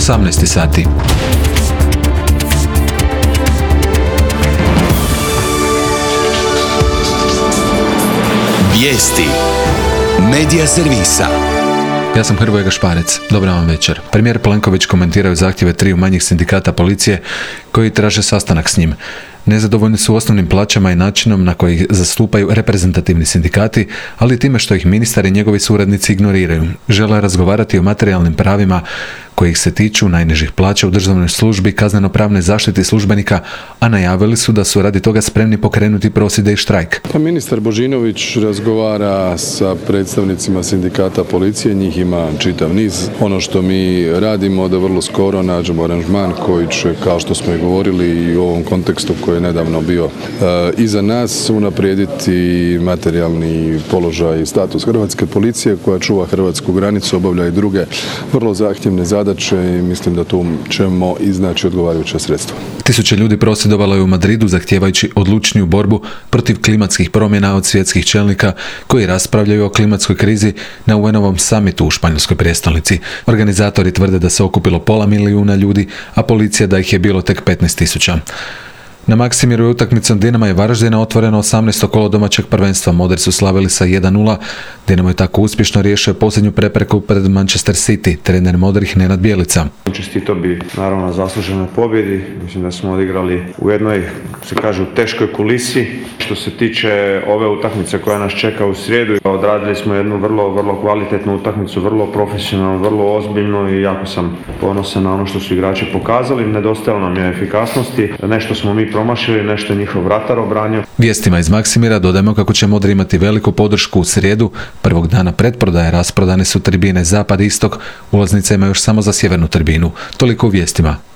18 sati. Vijesti Medija servisa. Ja sam Hrvoje Gašparec. Dobar vam večer. Premijer Plenković komentiraju zahtjeve 3 manjih sindikata policije koji traže sastanak s njim. Nezadovoljni su osnovnim plaćama i načinom na koji ih zastupaju reprezentativni sindikati, ali i time što ih ministar i njegovi suradnici ignoriraju. Žele razgovarati o materijalnim pravima kojih se tiču najnižih plaća u državnoj službi, kazneno-pravne zaštiti službenika, a najavili su da su radi toga spremni pokrenuti prosvjede i štrajk. Ministar Božinović razgovara sa predstavnicima sindikata policije, njih ima čitav niz. Ono što mi radimo da vrlo skoro nađemo aranžman koji će, kao što smo i govorili i u ovom kontekstu koji je nedavno bio iza nas, unaprijediti materijalni položaj i status hrvatske policije koja čuva hrvatsku granicu, obavlja i druge vrlo zahtjevne zadaće i mislim da tu ćemo iznaći odgovarajuća sredstva. Tisuće ljudi prosvjedovalo je u Madridu zahtijevajući odlučniju borbu protiv klimatskih promjena od svjetskih čelnika koji raspravljaju o klimatskoj krizi na UN-ovom summitu u španjolskoj prijestolnici. Organizatori tvrde da se okupilo 500 000 ljudi, a policija da ih je bilo tek 15.000. Na Maksimiru je utakmicom Dinama i Varaždina otvoreno 18. kolo domaćeg prvenstva. Modri su slavili sa 1:0. Dinamo je tako uspješno riješio posljednju prepreku pred Manchester City. Trener Modrih Nenad Bjelica. Čestito bi naravno na zasluženoj pobjedi. Mislim da smo odigrali u jednoj, se kaže, u teškoj kulisi. Što se tiče ove utakmice koja nas čeka u srijedu, odradili smo jednu vrlo kvalitetnu utakmicu, vrlo profesionalnu, vrlo ozbiljnu i jako sam ponosan na ono što su igrači pokazali. Nedostajalo nam je efikasnosti. Nešto smo mi promašili, nešto njihov vratar obranio. Vijestima iz Maksimira dodajemo kako će Modri imati veliku podršku u srijedu. Prvog dana pretprodaje rasprodane su tribine zapad i istok. Ulaznice ima još samo za sjevernu tribinu. Toliko u vijestima.